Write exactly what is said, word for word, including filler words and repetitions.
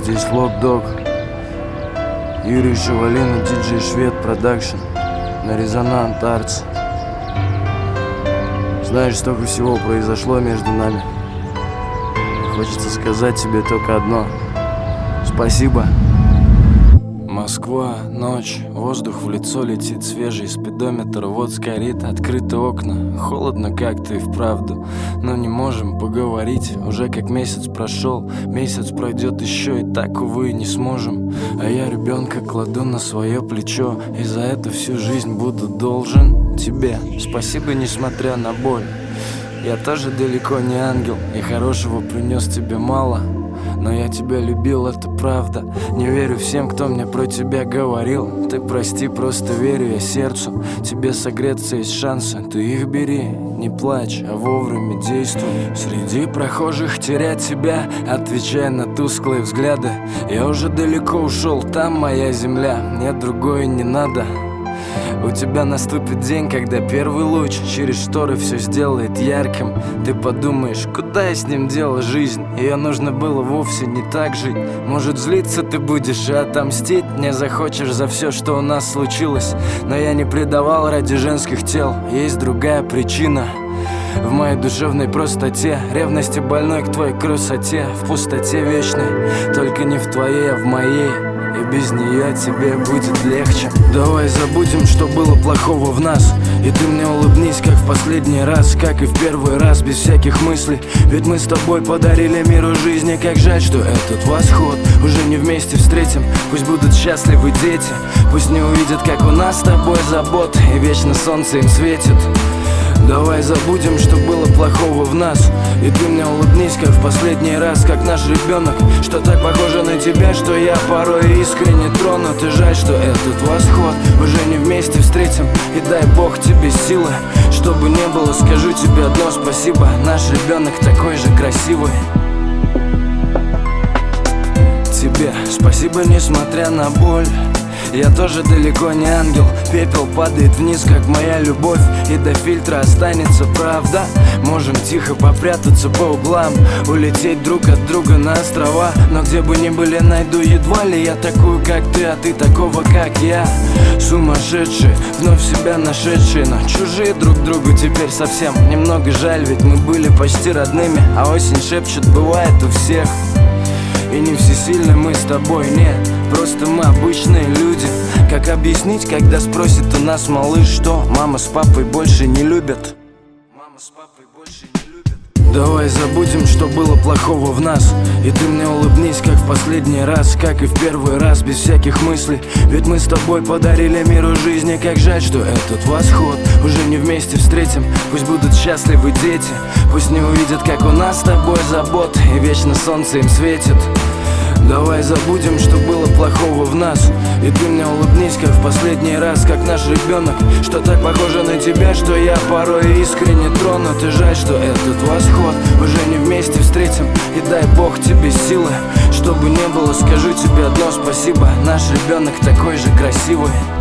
Здесь Лот-Дог, Юрий Шевалин и диджей Швед Продакшн на Резонант Артс. Знаешь, столько всего произошло между нами. Хочется сказать тебе только одно: спасибо. Москва, ночь, воздух в лицо летит свежий, спидометр вот сгорит, открыты окна, холодно как-то и вправду, но не можем поговорить, уже как месяц прошел, месяц пройдет еще, и так, увы, не сможем. А я ребенка кладу на свое плечо, и за это всю жизнь буду должен тебе. Спасибо, несмотря на боль. Я тоже далеко не ангел, и хорошего принес тебе мало, но я тебя любил, это правда. Не верю всем, кто мне про тебя говорил. Ты прости, просто верю я сердцу. Тебе согреться есть шансы, ты их бери. Не плачь, а вовремя действуй. Среди прохожих терять тебя, отвечая на тусклые взгляды. Я уже далеко ушел, там моя земля, мне другое не надо. У тебя наступит день, когда первый луч через шторы все сделает ярким. Ты подумаешь, куда я с ним делал жизнь? Ее нужно было вовсе не так жить. Может, злиться ты будешь и отомстить мне захочешь за все, что у нас случилось. Но я не предавал ради женских тел, есть другая причина. В моей душевной простоте, ревности больной к твоей красоте, в пустоте вечной, только не в твоей, а в моей. И без нее тебе будет легче. Давай забудем, что было плохого в нас, и ты мне улыбнись, как в последний раз, как и в первый раз, без всяких мыслей. Ведь мы с тобой подарили миру жизни. Как жаль, что этот восход уже не вместе встретим. Пусть будут счастливы дети, пусть не увидят, как у нас с тобой забот, и вечно солнце им светит. Давай забудем, что было плохого в нас, и ты мне улыбнись, как в последний раз, как наш ребенок, что так похоже на тебя, что я порой искренне тронут. И жаль, что этот восход уже не вместе встретим. И дай Бог тебе силы, чтобы не было, скажу тебе одно спасибо. Наш ребенок такой же красивый. Тебе спасибо, несмотря на боль. Я тоже далеко не ангел, пепел падает вниз, как моя любовь, и до фильтра останется правда. Можем тихо попрятаться по углам, улететь друг от друга на острова. Но где бы ни были, найду едва ли я такую, как ты, а ты такого, как я. Сумасшедшие, вновь себя нашедшие, но чужие друг другу теперь совсем. Немного жаль, ведь мы были почти родными, а осень шепчет, бывает у всех. И не всесильны мы с тобой, нет, просто мы обычные люди. Как объяснить, когда спросит у нас малыш, что мама с папой больше не любят? Мама с папой больше не любят. Давай забудем, что было плохого в нас, и ты мне улыбнись, как в последний раз, как и в первый раз, без всяких мыслей. Ведь мы с тобой подарили миру жизни. Как жаль, что этот восход уже не вместе встретим. Пусть будут счастливы дети, пусть не увидят, как у нас с тобой забот, и вечно солнце им светит. Давай забудем, что было плохого в нас, и ты мне улыбнись, как в последний раз, как наш ребенок, что так похоже на тебя, что я порой искренне тронут. И жаль, что этот восход уже не вместе встретим. И дай Бог тебе силы, чтобы не было, скажу тебе одно спасибо. Наш ребенок такой же красивый.